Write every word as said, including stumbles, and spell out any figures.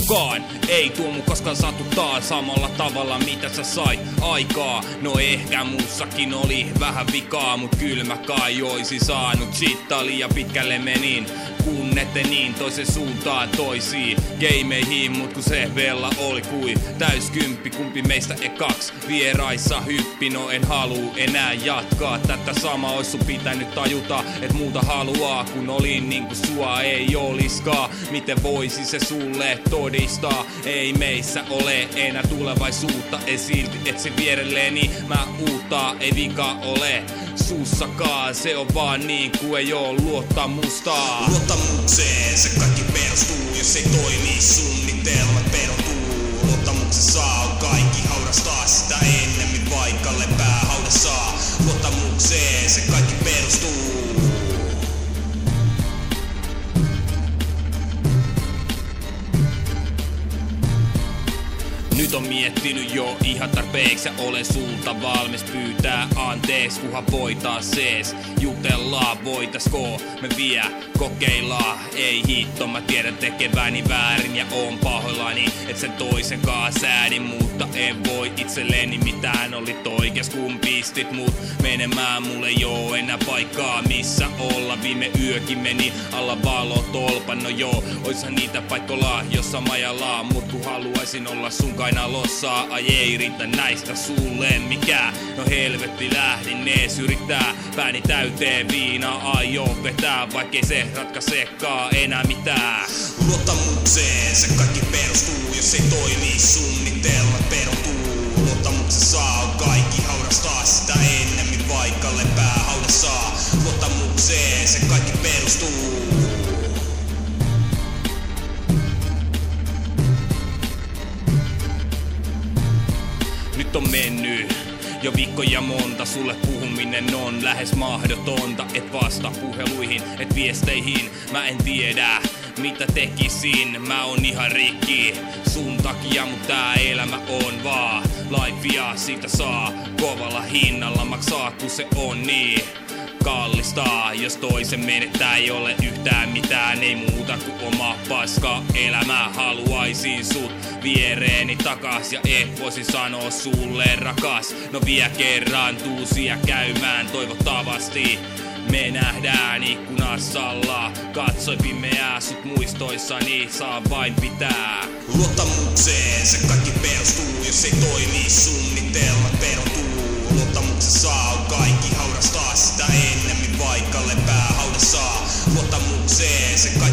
Kukaan ei tuo mun koskaan satuttaa samalla tavalla mitä sä sait aikaa. No ehkä muussakin oli vähän vikaa, mut kyllä mä kai oisin saanut shittaa liian pitkälle menin. Kun ette niin toisen suuntaan toisiin gameihin, mut kun se vella oli kui täyskymppi. Kumpi meistä ekaks vieraissa hyppi, no en haluu enää jatkaa tätä samaa. Ois sun pitänyt tajuta, et muuta haluaa, kun olin niinku sua ei oliskaan. Miten voisi se sulle todistaa? Ei meissä ole enää tulevaisuutta, ei silti etsi vierelleeni mä uutta. Ei vika ole sussakaan, se on vaan niin kuin ei oo luottamusta. Luottamukseen se kaikki perustuu, jos ei toimi suunnitelmat perutuu. Luottamuksessa on kaikki haudastaa sitä ennemmin vaikka lepää haudassa. Luottamukseen se kaikki perustuu. Nyt on miettinyt jo ihan tarpeeksi ja olen sulta valmis pyytää anteeksi, kunhan voitais sees jutellaan. Voitaisko me vielä kokeillaan? Ei hitto, mä tiedän tekeväni väärin ja oon pahoillani, et sen toisenkaan säädin, mutta en voi itselleni mitään. Olit oikeas kun pistit mut menemään, mulle ei oo enää paikkaa missä olla. Viime yökin meni alla valotolpan, no joo, oishan niitä paikkola jossa majallaan, mut kun haluaisin olla sun kainalossa. Ai ei riitä näistä sulle mikä, no helvetti lähdin ees yrittää pääni täyteen viinaa aion vetää, vaikkei se ratkaisekaan enää mitään. Luottamukseen se kaikki perustuu, jos ei toimi suunnitelmat perutuu. Luottamuksessa on kaikki haudastaa sitä ennemmin vaikka lepää haudassa. Luottamukseen se kaikki perustuu. Nyt on mennyt jo viikkoja monta, sulle puhuminen on lähes mahdotonta. Et vasta puheluihin, et viesteihin, mä en tiedä mitä tekisin. Mä oon ihan rikki sun takia, mut tää elämä on vaan lifea, siitä saa kovalla hinnalla maksaa, kun se on niin kallista. Jos toisen menettää ei ole yhtään mitään, ei muuta kuin oma paska elämä. Haluaisin sut viereeni takas ja et voisi sanoa sulle rakas. No vielä kerran tuusia käymään toivottavasti me nähdään ikkunassa. Katsoi pimeää sut muistoissani, saa vain pitää. Luottamukseen se kaikki perustuu, jos ei toimi suunnitelmat perutuu. Luottamuksessa on kaikki haudastaa sitä ennemmin vaikka lepää haudassa. Luottamukseen se kaikki